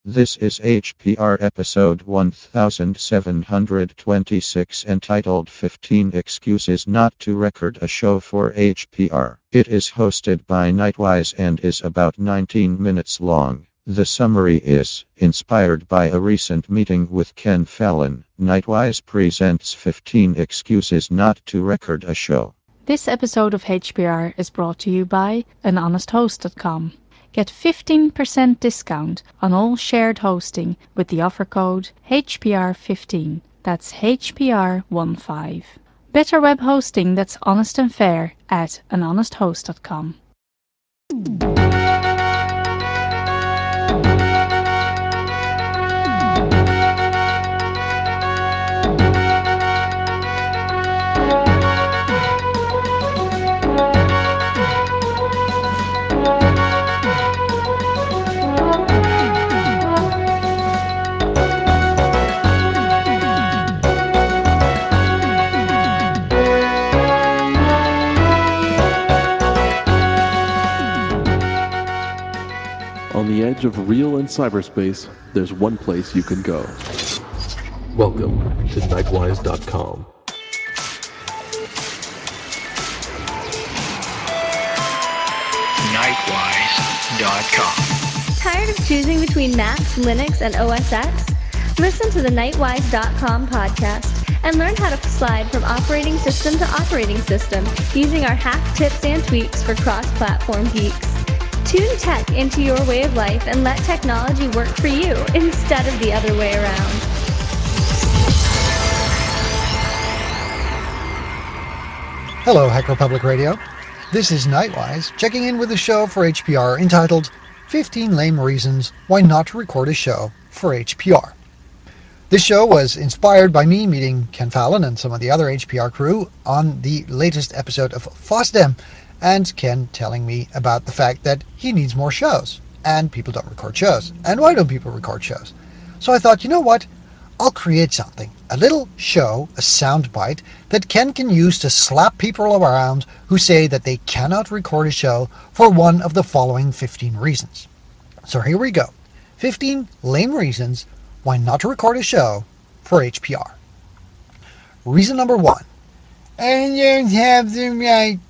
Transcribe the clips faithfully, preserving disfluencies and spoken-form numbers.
This is H P R episode seventeen twenty-six entitled fifteen Excuses Not to Record a Show for H P R. It is hosted by Nightwise and is about nineteen minutes long. The summary is inspired by a recent meeting with Ken Fallon. Nightwise presents fifteen Excuses Not to Record a Show. This episode of H P R is brought to you by an honest host dot com. Get fifteen percent discount on all shared hosting with the offer code H P R fifteen. That's H P R fifteen. Better web hosting that's honest and fair at an honest host dot com. On the edge of real and cyberspace, there's one place you can go. Welcome to Nightwise dot com. Nightwise dot com. Tired of choosing between Mac, Linux, and O S X? Listen to the Nightwise dot com podcast and learn how to slide from operating system to operating system using our hack tips and tweaks for cross-platform geeks. Tune tech into your way of life and let technology work for you instead of the other way around. Hello, Hack Republic Radio. This is Nightwise, checking in with a show for H P R entitled fifteen Lame Reasons Why Not to Record a Show for H P R. This show was inspired by me meeting Ken Fallon and some of the other H P R crew on the latest episode of FOSDEM, and Ken telling me about the fact that he needs more shows, and people don't record shows. And why don't people record shows? So I thought, you know what? I'll create something, a little show, a soundbite, that Ken can use to slap people around who say that they cannot record a show for one of the following fifteen reasons. So here we go. fifteen lame reasons why not to record a show for H P R. Reason number one. I don't have the right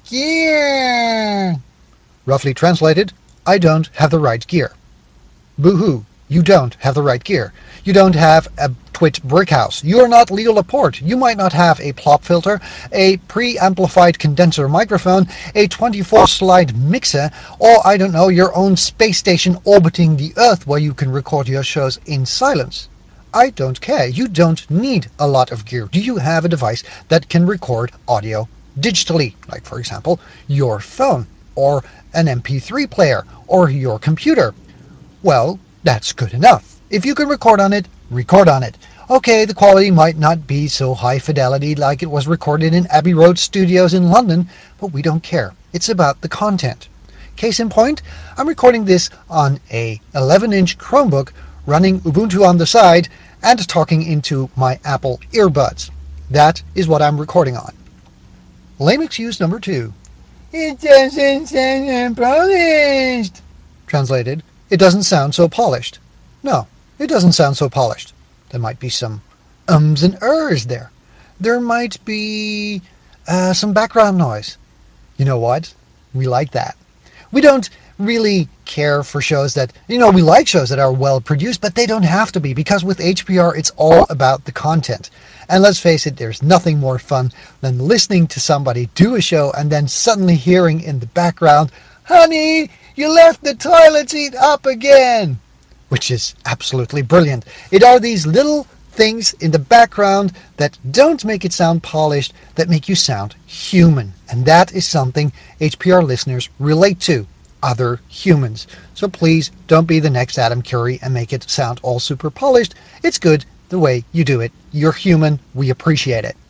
gear. Roughly translated, I don't have the right gear. Boo-hoo, you don't have the right gear. You don't have a Twit brick house. You are not Leo Laporte. You might not have a plop filter, a pre-amplified condenser microphone, a twenty-four slide mixer, or I don't know, your own space station orbiting the Earth where you can record your shows in silence. I don't care. You don't need a lot of gear. Do you have a device that can record audio digitally? Like, for example, your phone, or an M P three player, or your computer? Well, that's good enough. If you can record on it, record on it. Okay, the quality might not be so high fidelity like it was recorded in Abbey Road Studios in London, but we don't care. It's about the content. Case in point, I'm recording this on a eleven inch Chromebook running Ubuntu on the side and talking into my Apple earbuds. That is what I'm recording on. Lame excuse number two. It doesn't sound polished. Translated, it doesn't sound so polished. No, it doesn't sound so polished. There might be some ums and ers there. There might be uh, some background noise. You know what? We like that. We don't really care for shows that, you know, we like shows that are well produced, but they don't have to be, because with H P R it's all about the content. And let's face it, there's nothing more fun than listening to somebody do a show and then suddenly hearing in the background, "Honey, you left the toilet seat up again," which is absolutely brilliant. It are these little things in the background that don't make it sound polished, that make you sound human. And that is something H P R listeners relate to. Other humans. So please don't be the next Adam Curry and make it sound all super polished. It's good the way you do it. You're human. We appreciate it.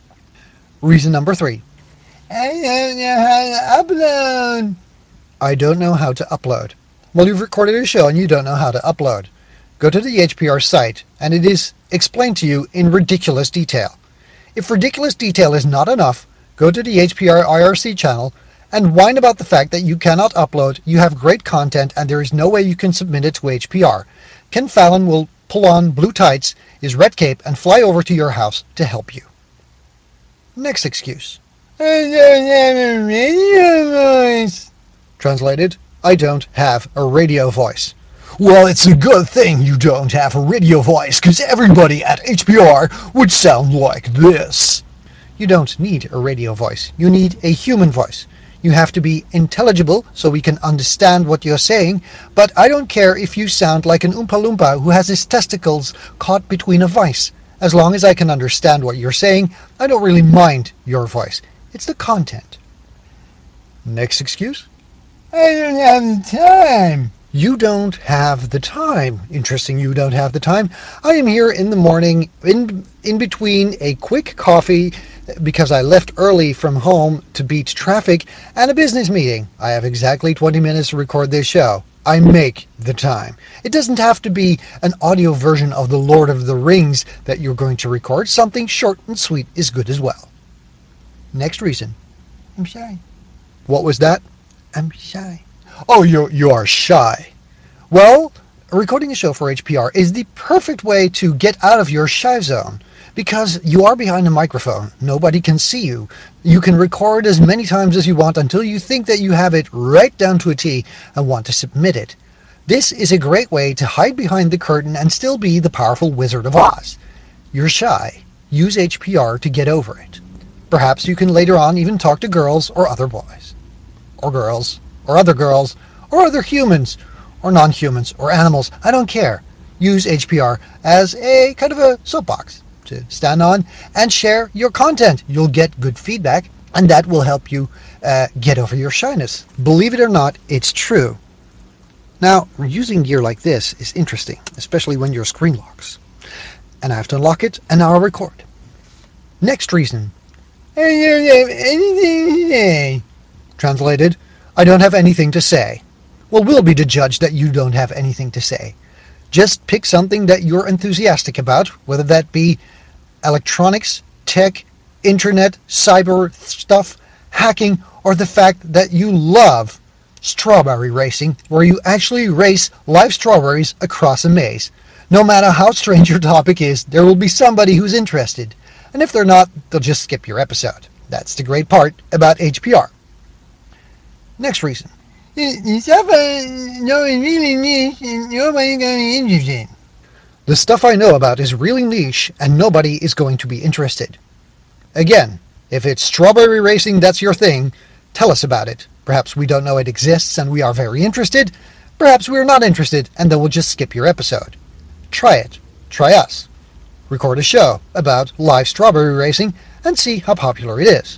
Reason number three. I don't know how to upload. I don't know how to upload. Well, you've recorded a show and you don't know how to upload. Go to the H P R site and it is explained to you in ridiculous detail. If ridiculous detail is not enough, go to the H P R I R C channel and whine about the fact that you cannot upload, you have great content, and there is no way you can submit it to H P R. Ken Fallon will pull on blue tights, his red cape, and fly over to your house to help you. Next excuse. I don't have a radio voice. Translated, I don't have a radio voice. Well, it's a good thing you don't have a radio voice, because everybody at H P R would sound like this. You don't need a radio voice. You need a human voice. You have to be intelligible so we can understand what you're saying, but I don't care if you sound like an Oompa Loompa who has his testicles caught between a vice. As long as I can understand what you're saying, I don't really mind your voice. It's the content. Next excuse? I don't have the time. You don't have the time. Interesting, you don't have the time. I am here in the morning, in in between a quick coffee, because I left early from home to beat traffic, and a business meeting. I have exactly twenty minutes to record this show. I make the time. It doesn't have to be an audio version of The Lord of the Rings that you're going to record. Something short and sweet is good as well. Next reason. I'm shy. What was that? I'm shy. Oh, you you are shy. Well, recording a show for H P R is the perfect way to get out of your shy zone, because you are behind a microphone. Nobody can see you. You can record as many times as you want until you think that you have it right down to a T and want to submit it. This is a great way to hide behind the curtain and still be the powerful Wizard of Oz. You're shy. Use H P R to get over it. Perhaps you can later on even talk to girls or other boys. Or girls. Or other girls. Or other humans. Or non-humans. Or animals. I don't care. Use H P R as a kind of a soapbox to stand on and share your content. You'll get good feedback, and that will help you uh, get over your shyness. Believe it or not, it's true. Now, using gear like this is interesting, especially when your screen locks. And I have to unlock it, and now I'll record. Next reason. I don't have anything to say. Translated, I don't have anything to say. Well, we'll be the judge that you don't have anything to say. Just pick something that you're enthusiastic about, whether that be electronics, tech, internet, cyber stuff, hacking, or the fact that you love strawberry racing, where you actually race live strawberries across a maze. No matter how strange your topic is, there will be somebody who's interested. And if they're not, they'll just skip your episode. That's the great part about H P R. Next reason. The stuff I know is really niche and nobody's going to be interested. The stuff I know about is really niche and nobody is going to be interested. Again, if it's strawberry racing, that's your thing, tell us about it. Perhaps we don't know it exists and we are very interested. Perhaps we're not interested and then we'll just skip your episode. Try it. Try us. Record a show about live strawberry racing and see how popular it is.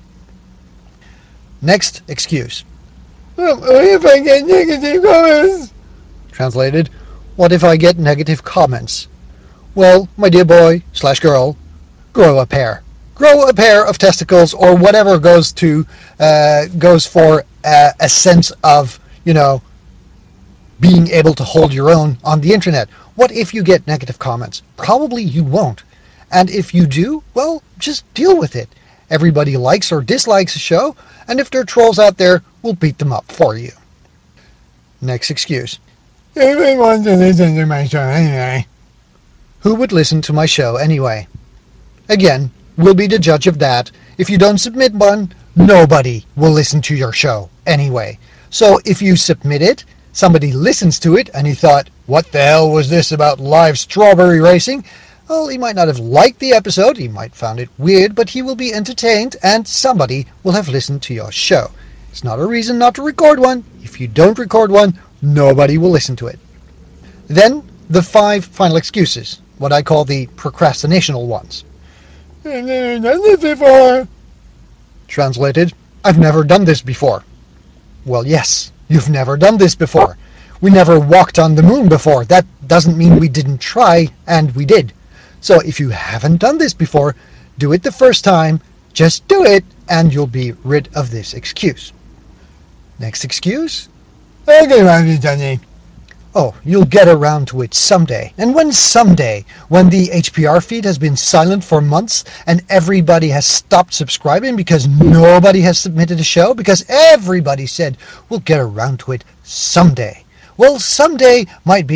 Next excuse. Well, what if I get negative comments? Translated, what if I get negative comments? Well, my dear boy slash girl, grow a pair. Grow a pair of testicles or whatever goes to uh, goes for uh, a sense of, you know, being able to hold your own on the internet. What if you get negative comments? Probably you won't. And if you do, well, just deal with it. Everybody likes or dislikes a show, and if there are trolls out there, we'll beat them up for you. Next excuse. Everyone wants to listen to my show anyway. Who would listen to my show anyway? Again, we'll be the judge of that. If you don't submit one, nobody will listen to your show anyway. So if you submit it, somebody listens to it, and he thought, what the hell was this about live strawberry racing? Well, he might not have liked the episode, he might have found it weird, but he will be entertained, and somebody will have listened to your show. It's not a reason not to record one. If you don't record one, nobody will listen to it. Then, the five final excuses, what I call the procrastinational ones. I've never done this before. Translated, I've never done this before. Well, yes, you've never done this before. We never walked on the moon before. That doesn't mean we didn't try, and we did. So if you haven't done this before, do it the first time, just do it, and you'll be rid of this excuse. Next excuse? I'll get around to it, Johnny. Oh, you'll get around to it someday. And when someday? When the H P R feed has been silent for months and everybody has stopped subscribing because nobody has submitted a show? Because everybody said, we'll get around to it someday. Well, someday might be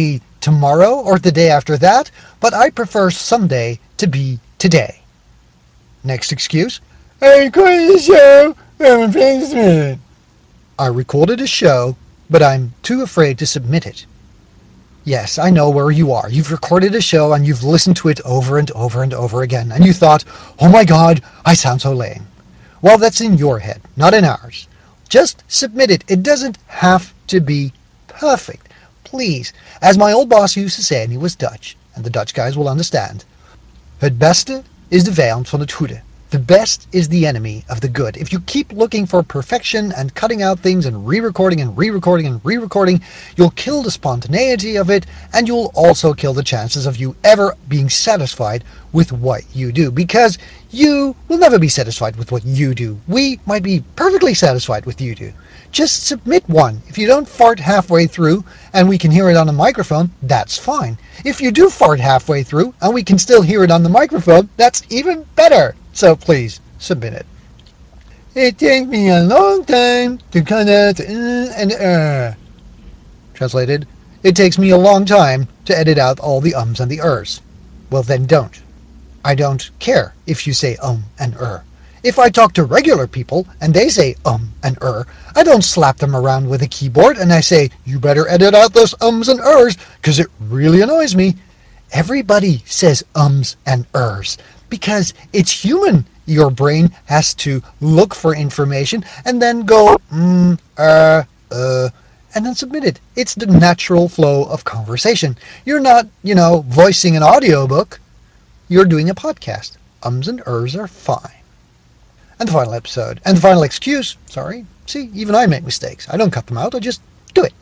tomorrow or the day after that, but I prefer someday to be today. Next excuse. I recorded a show, I'm afraid to submit it. I recorded a show, but I'm too afraid to submit it. Yes, I know where you are. You've recorded a show and you've listened to it over and over and over again, and you thought, oh my god, I sound so lame. Well, that's in your head, not in ours. Just submit it. It doesn't have to be perfect. Please. As my old boss used to say, and he was Dutch, and the Dutch guys will understand, het beste is de vijand van het goede. The best is the enemy of the good. If you keep looking for perfection and cutting out things and re-recording and re-recording and re-recording, you'll kill the spontaneity of it, and you'll also kill the chances of you ever being satisfied with what you do, because you will never be satisfied with what you do. We might be perfectly satisfied with you do. Just submit one. If you don't fart halfway through and we can hear it on a microphone, that's fine. If you do fart halfway through and we can still hear it on the microphone, that's even better. So please, submit it. It takes me a long time to cut out the uh and uh. Translated, it takes me a long time to edit out all the ums and the ers. Well then don't. I don't care if you say um and er. If I talk to regular people and they say um and er, I don't slap them around with a keyboard and I say, you better edit out those ums and ers, because it really annoys me. Everybody says ums and ers because it's human. Your brain has to look for information and then go, mm, uh, uh, and then submit it. It's the natural flow of conversation. You're not, you know, voicing an audiobook. You're doing a podcast. Ums and ers are fine. And the final episode. And the final excuse. Sorry. See, even I make mistakes. I don't cut them out. I just do it.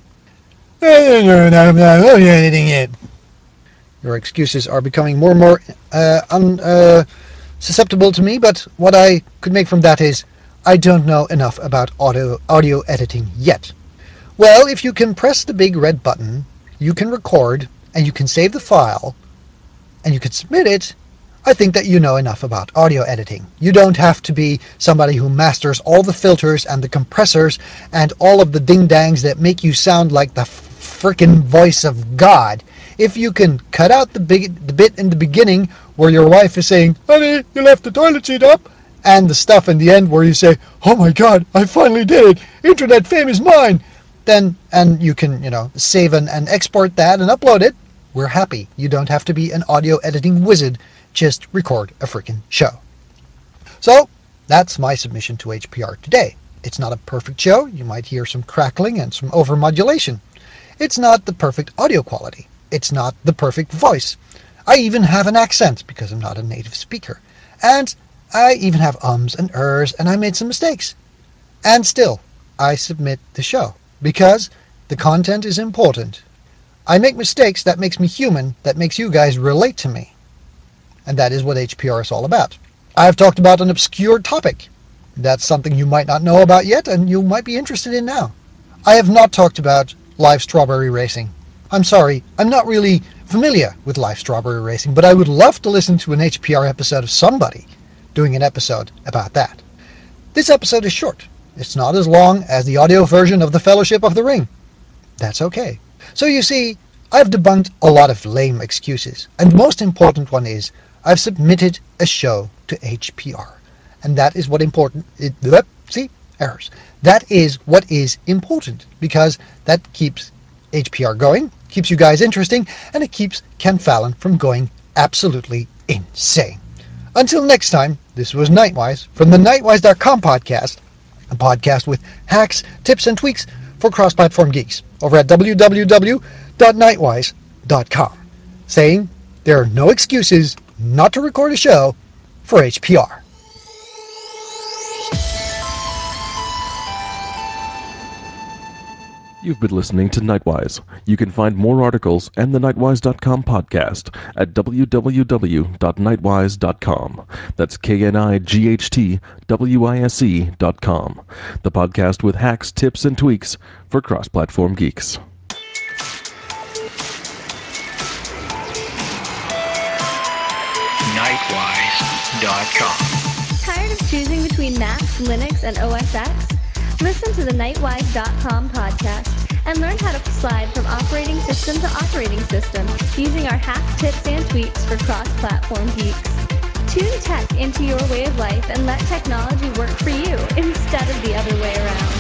I'm not editing it. Your excuses are becoming more and more uh, un, uh, susceptible to me, but what I could make from that is I don't know enough about audio, audio editing yet. Well, if you can press the big red button, you can record, and you can save the file, and you can submit it, I think that you know enough about audio editing. You don't have to be somebody who masters all the filters and the compressors and all of the ding-dangs that make you sound like the frickin' voice of God. If you can cut out the, big, the bit in the beginning where your wife is saying, honey, you left the toilet seat up, and the stuff in the end where you say, oh my God, I finally did it, internet fame is mine, then, and you can, you know, save and, and export that and upload it, we're happy. You don't have to be an audio editing wizard. Just record a freaking show. So, that's my submission to H P R today. It's not a perfect show. You might hear some crackling and some overmodulation. It's not the perfect audio quality. It's not the perfect voice. I even have an accent because I'm not a native speaker. And I even have ums and ers, and I made some mistakes. And still, I submit the show because the content is important. I make mistakes, that makes me human, that makes you guys relate to me. And that is what H P R is all about. I have talked about an obscure topic. That's something you might not know about yet, and you might be interested in now. I have not talked about live strawberry racing. I'm sorry, I'm not really familiar with live strawberry racing, but I would love to listen to an H P R episode of somebody doing an episode about that. This episode is short. It's not as long as the audio version of The Fellowship of the Ring. That's okay. So you see, I've debunked a lot of lame excuses, and the most important one is I've submitted a show to H P R, and that is what important. It, see, errors. That is what is important because that keeps H P R going, keeps you guys interesting, and it keeps Ken Fallon from going absolutely insane. Until next time, this was Nightwise from the Nightwise dot com podcast, a podcast with hacks, tips, and tweaks for cross-platform geeks over at w w w dot nightwise dot com, saying there are no excuses not to record a show for H P R. You've been listening to Nightwise. You can find more articles and the Nightwise dot com podcast at w w w dot nightwise dot com. That's K N I G H T W I S E dot com. The podcast with hacks, tips, and tweaks for cross-platform geeks. Nightwise dot com. Tired of choosing between Mac, Linux, and O S X? Listen to the Nightwise dot com podcast and learn how to slide from operating system to operating system using our hack tips and tweaks for cross-platform geeks. Tune tech into your way of life and let technology work for you instead of the other way around.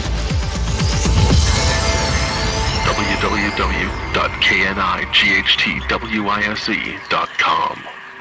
w w w dot k n i g h t wise dot com.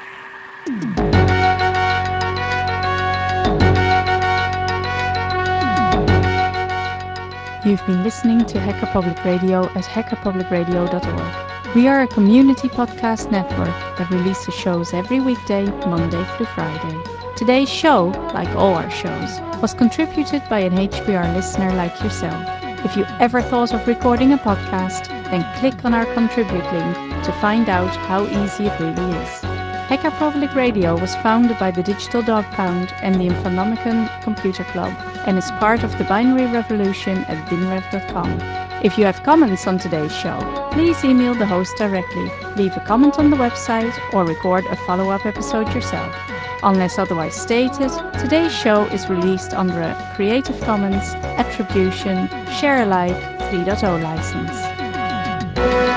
You've been listening to Hacker Public Radio at hacker public radio dot org. We are a community podcast network that releases shows every weekday, Monday through Friday. Today's show, like all our shows, was contributed by an H P R listener like yourself. If you ever thought of recording a podcast, then click on our contribute link to find out how easy it really is. Hacker Public Radio was founded by the Digital Dog Pound and the Infonomicon Computer Club and is part of the Binary Revolution at binrev dot com. If you have comments on today's show, please email the host directly, leave a comment on the website, or record a follow-up episode yourself. Unless otherwise stated, today's show is released under a Creative Commons Attribution Share Alike three point oh license.